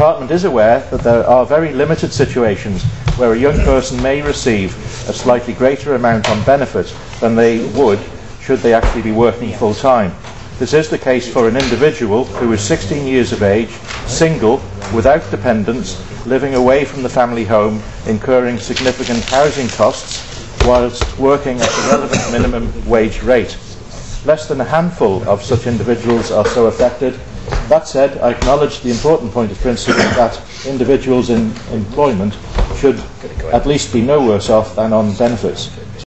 Department is aware that there are very limited situations where a young person may receive a slightly greater amount on benefit than they would should they actually be working full-time. This is the case for an individual who is 16 years of age, single, without dependents, living away from the family home, incurring significant housing costs whilst working at the relevant minimum wage rate. Less than a handful of such individuals are so affected. That said, I acknowledge the important point of principle that individuals in employment should at least be no worse off than on benefits.